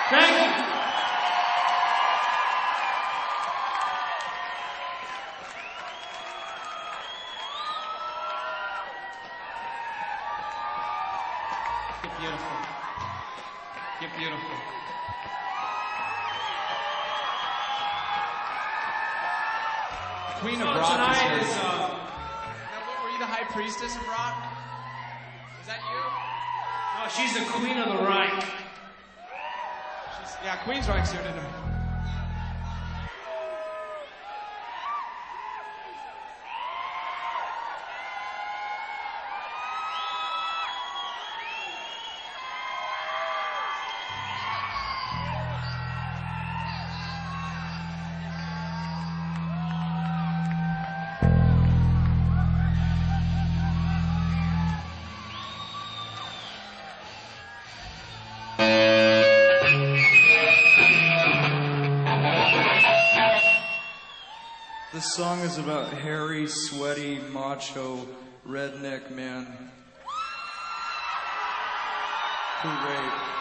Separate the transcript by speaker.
Speaker 1: Thank you. You're beautiful. You're beautiful.
Speaker 2: Queen of Rock
Speaker 1: tonight
Speaker 2: is
Speaker 1: is
Speaker 2: now, were you the high priestess of rock? Is that you?
Speaker 1: no, she's the queen of the Reich.
Speaker 2: Yeah, Queensryche's here tonight.
Speaker 3: This song is about hairy, sweaty, macho, redneck men who rape.